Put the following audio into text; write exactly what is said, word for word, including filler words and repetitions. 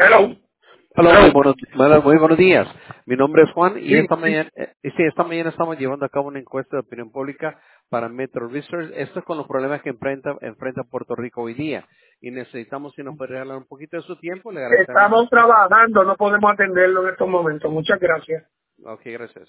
Hello. Hola, muy buenos, hola, muy buenos días. Mi nombre es Juan y Sí, esta mañana, eh, sí, esta mañana estamos llevando a cabo una encuesta de opinión pública para Metro Research. Esto es con los problemas que enfrenta, enfrenta Puerto Rico hoy día. Y necesitamos, si nos puede regalar un poquito de su tiempo, le agradecemos estamos mucho. trabajando, no podemos atenderlo en estos momentos. Muchas gracias. Ok, gracias.